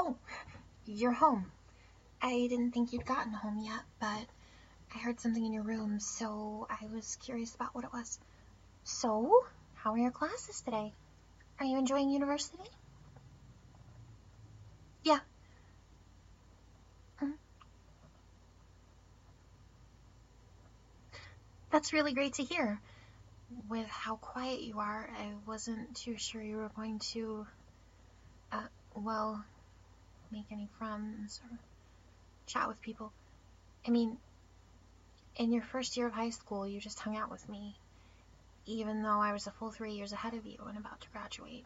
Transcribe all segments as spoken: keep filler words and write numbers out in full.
Oh, you're home. I didn't think you'd gotten home yet, but I heard something in your room, so I was curious about what it was. So, how are your classes today? Are you enjoying university? Yeah. Mm. That's really great to hear. With how quiet you are, I wasn't too sure you were going to, uh, well, make any friends or chat with people. I mean, in your first year of high school, you just hung out with me, even though I was a full three years ahead of you and about to graduate.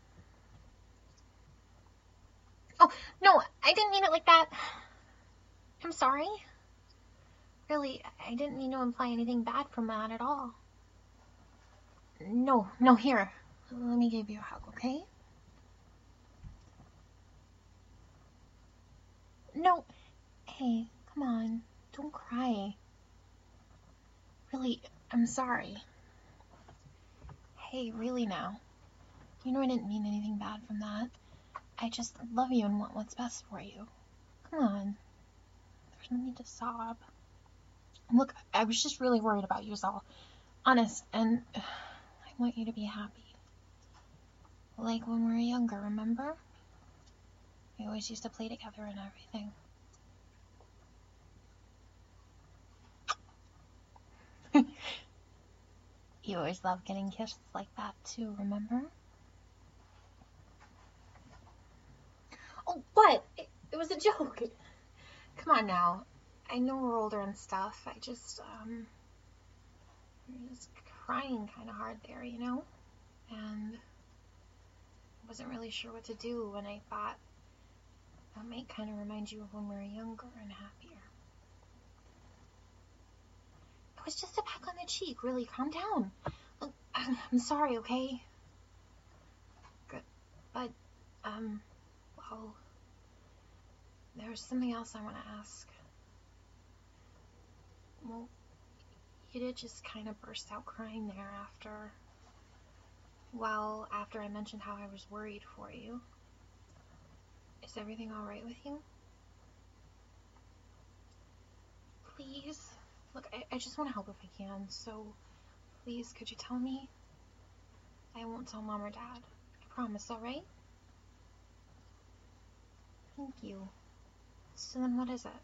Oh, no, I didn't mean it like that. I'm sorry. Really, I didn't mean to imply anything bad from that at all. No, no, here. Let me give you a hug, okay? No. Hey, come on. Don't cry. Really, I'm sorry. Hey, really now. You know I didn't mean anything bad from that. I just love you and want what's best for you. Come on. There's no need to sob. Look, I was just really worried about you, is all. Honest, and uh, I want you to be happy. Like when we were younger, remember? We always used to play together and everything. You always loved getting kisses like that too, remember? Oh, what? It, it was a joke. Come on now. I know we're older and stuff. I just, um, I was crying kind of hard there, you know? And I wasn't really sure what to do when I thought that might kind of remind you of when we were younger and happier. It was just a peck on the cheek, really. Calm down. Look, I'm sorry, okay? Good. But, um, well, there's something else I want to ask. Well, you did just kind of burst out crying there after, well, after I mentioned how I was worried for you. Is everything alright with you? Please? Look, I, I just want to help if I can, so please, could you tell me? I won't tell Mom or Dad. I promise, alright? Thank you. So then what is it?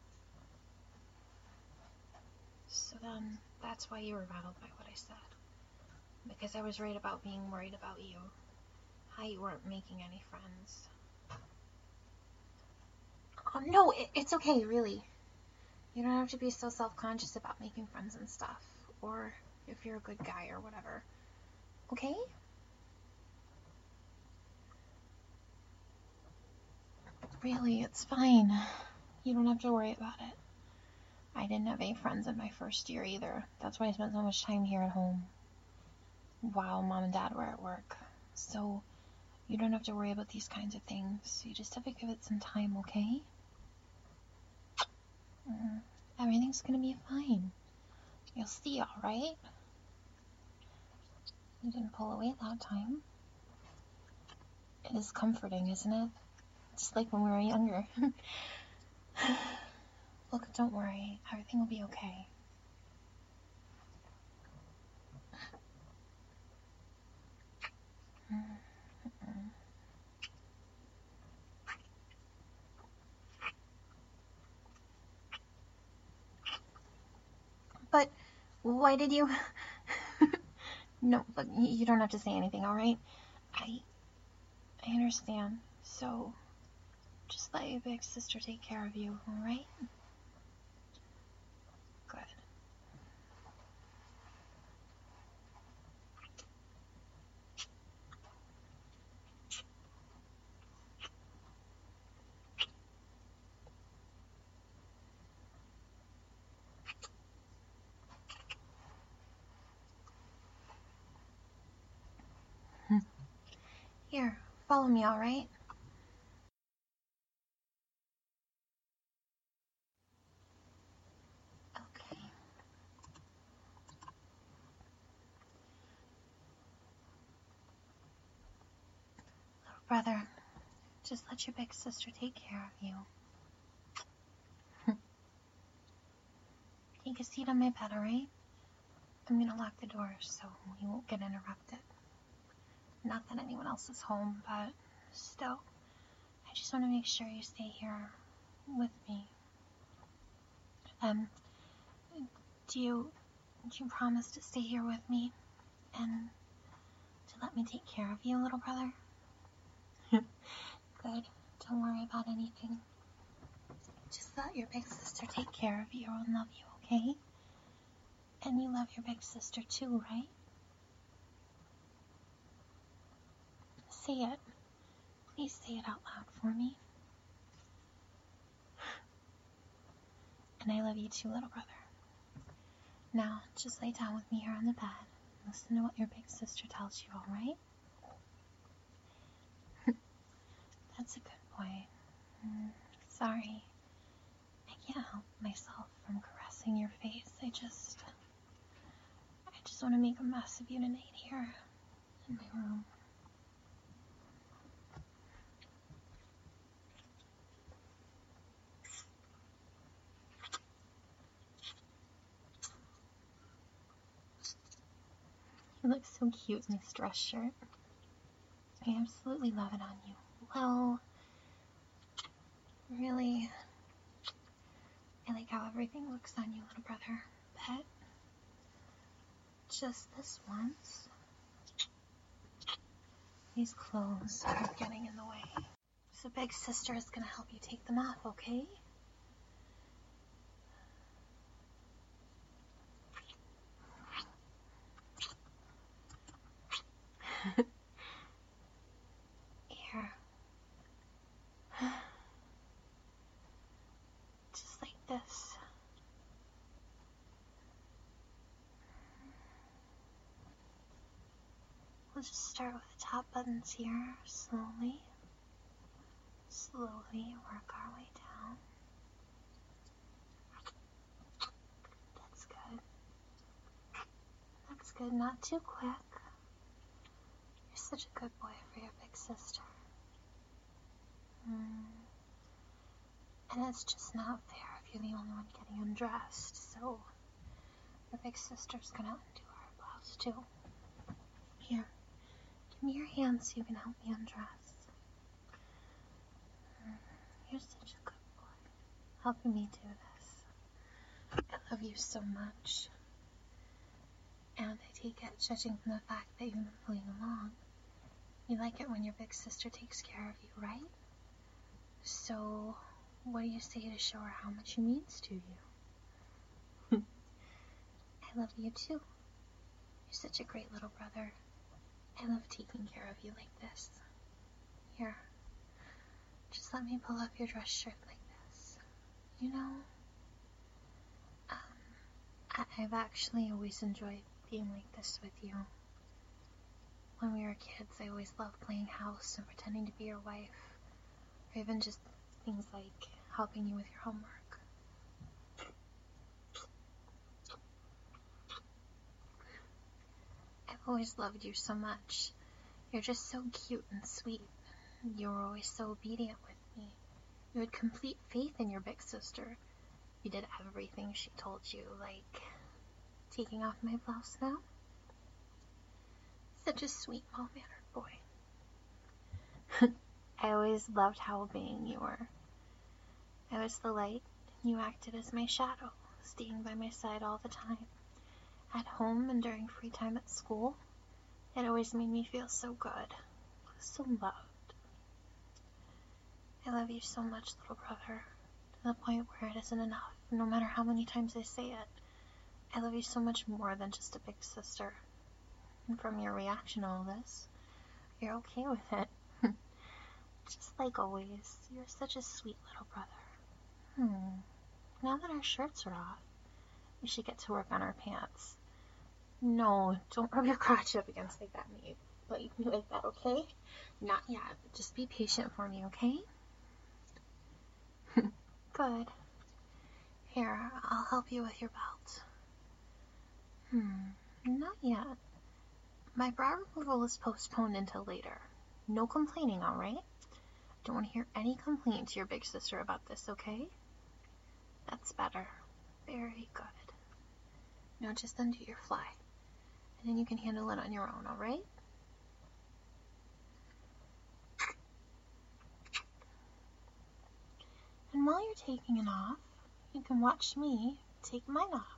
So then, that's why you were rattled by what I said. Because I was right about being worried about you. How you weren't making any friends. Oh, no, it, it's okay, really. You don't have to be so self-conscious about making friends and stuff. Or if you're a good guy or whatever. Okay? Really, it's fine. You don't have to worry about it. I didn't have any friends in my first year either. That's why I spent so much time here at home while Mom and Dad were at work. So you don't have to worry about these kinds of things. You just have to give it some time, okay? Mm, everything's gonna be fine. You'll see, alright? You didn't pull away that time. It is comforting, isn't it? Just like when we were younger. Look, don't worry. Everything will be okay. But why did you... No, look, you don't have to say anything, alright? I... I understand. So, just let your big sister take care of you, alright? Good. Here, follow me, alright? Okay. Little brother, Just let your big sister take care of you. Take a seat on my bed, alright? I'm gonna lock the door so you won't get interrupted. Not that anyone else is home, but still, I just want to make sure you stay here with me. Um, do you, do you promise to stay here with me and to let me take care of you, little brother? Good. Don't worry about anything. Just let your big sister take care of you and love you, okay? And you love your big sister too, right? Say it. Please say it out loud for me. And I love you too, little brother. Now, just lay down with me here on the bed and listen to what your big sister tells you, alright? That's a good boy. Mm, sorry. I can't help myself from caressing your face. I just... I just want to make a mess of you tonight here in my room. You look so cute in this dress shirt. I absolutely love it on you. Well, really, I like how everything looks on you, little brother. But just this once, these clothes are getting in the way. So big sister is gonna help you take them off, okay? Here. Just like this. We'll just start with the top buttons here, slowly. Slowly work our way down. That's good. That's good, not too quick. You're such a good boy for your big sister. Mm. And it's just not fair if you're the only one getting undressed, so your big sister's gonna undo her blouse too. Here, give me your hand so you can help me undress. Mm. You're such a good boy, helping me do this. I love you so much. And I take it, judging from the fact that you've been playing along, you like it when your big sister takes care of you, right? So, what do you say to show her how much she means to you? I love you too. You're such a great little brother. I love taking care of you like this. Here, just let me pull up your dress shirt like this. You know, um, I I've actually always enjoyed being like this with you. When we were kids, I always loved playing house and pretending to be your wife, or even just things like helping you with your homework. I've always loved you so much. You're just so cute and sweet. You were always so obedient with me. You had complete faith in your big sister. You did everything she told you, like taking off my blouse now. Such a sweet, well-mannered boy. I always loved how obeying you were. I was the light, and you acted as my shadow, staying by my side all the time. At home and during free time at school, it always made me feel so good, so loved. I love you so much, little brother, to the point where it isn't enough, no matter how many times I say it. I love you so much more than just a big sister. And from your reaction to all this, you're okay with it. Just like always, you're such a sweet little brother. Hmm. Now that our shirts are off, we should get to work on our pants. No, don't rub your crotch up against like that, mate. Like, like that, okay? Not yet. Just be patient for me, okay? Good. Here, I'll help you with your belt. Hmm, not yet. My bra removal is postponed until later. No complaining, alright? Don't want to hear any complaints to your big sister about this, okay? That's better. Very good. Now just undo your fly. And then you can handle it on your own, alright? And while you're taking it off, you can watch me take mine off.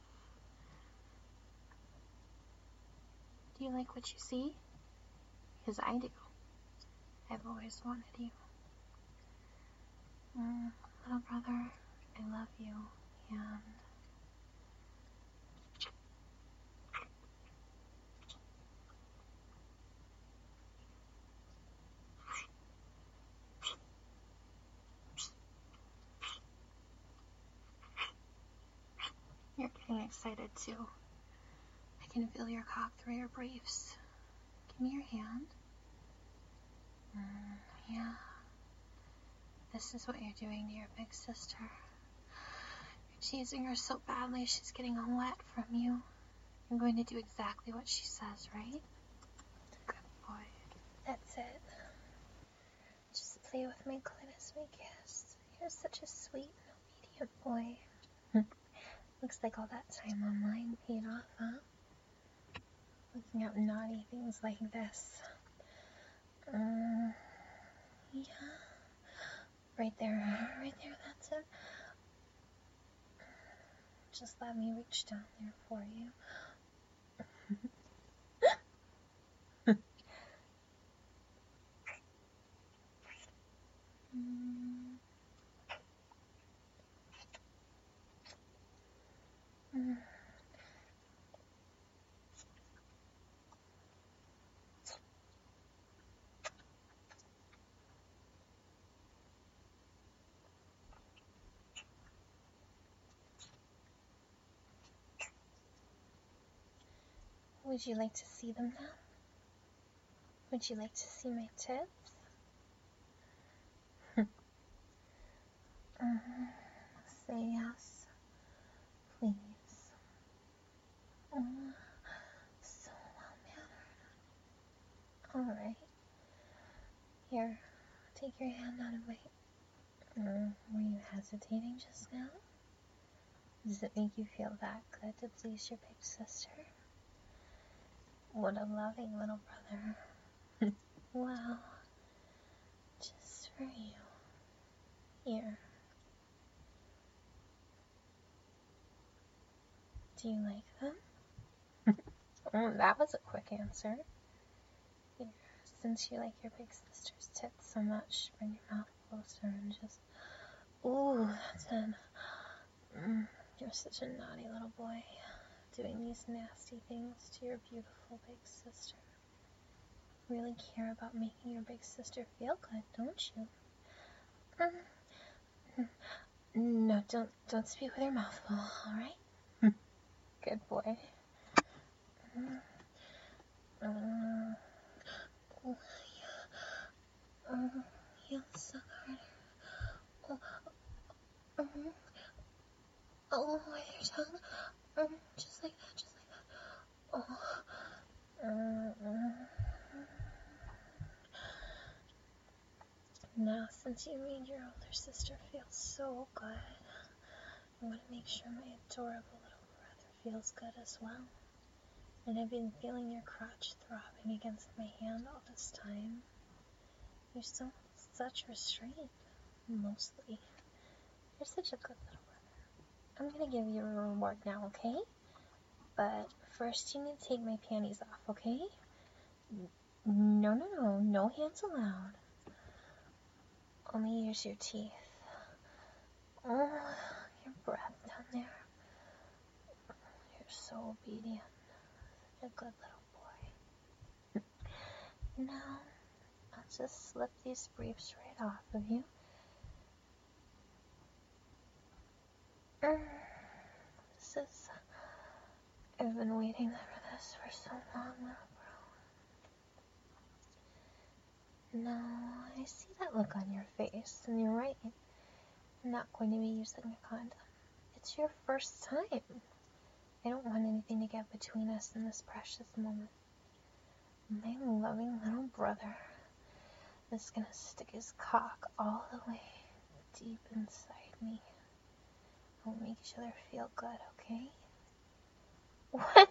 Do you like what you see? Because I do. I've always wanted you. Mm, little brother, I love you, and you're getting excited too. I can feel your cock through your briefs. Give me your hand. Mm, yeah. This is what you're doing to your big sister. You're teasing her so badly she's getting all wet from you. You're going to do exactly what she says, right? Good boy. That's it. Just play with my clit as we kiss. You're such a sweet and obedient boy. Looks like all that time online paid off, huh? Looking up naughty things like this. Uh, yeah. Right there, right there, that's it. Just let me reach down there for you. mm. Mm. Would you like to see them now? Would you like to see my tits? uh, say yes, please. Uh, so well mannered. Alright. Here, take your hand out of my... Uh, were you hesitating just now? Does it make you feel that good to please your big sister? What a loving little brother. Wow. Just for you. Here. Do you like them? Oh, that was a quick answer. Here. Since you like your big sister's tits so much, bring your mouth closer and just... Ooh, that's it. Mm, you're such a naughty little boy. Doing these nasty things to your beautiful big sister. Really care about making your big sister feel good, don't you? Mm. No, don't don't speak with your mouth full, alright? Good boy. Mm. Uh, oh, yeah. Uh, yeah, suck harder. Oh, uh, oh, with your tongue. Uh, just like that, just like that. Oh. Uh, uh. Now, since you made your older sister feel so good, I want to make sure my adorable little brother feels good as well. And I've been feeling your crotch throbbing against my hand all this time. You're so such restraint, mostly. You're such a good little brother. I'm gonna give you a reward now, okay? But first you need to take my panties off, okay? No, no, no, no hands allowed. Only use your teeth. Oh, your breath down there. You're so obedient. Such a good little boy. Now, I'll just slip these briefs right off of you. This is... I've been waiting for this for so long, little bro. No, I see that look on your face, and you're right. I'm not going to be using a condom. It's your first time. I don't want anything to get between us in this precious moment. My loving little brother. is gonna stick his cock all the way deep inside me. We'll make each other feel good, okay? What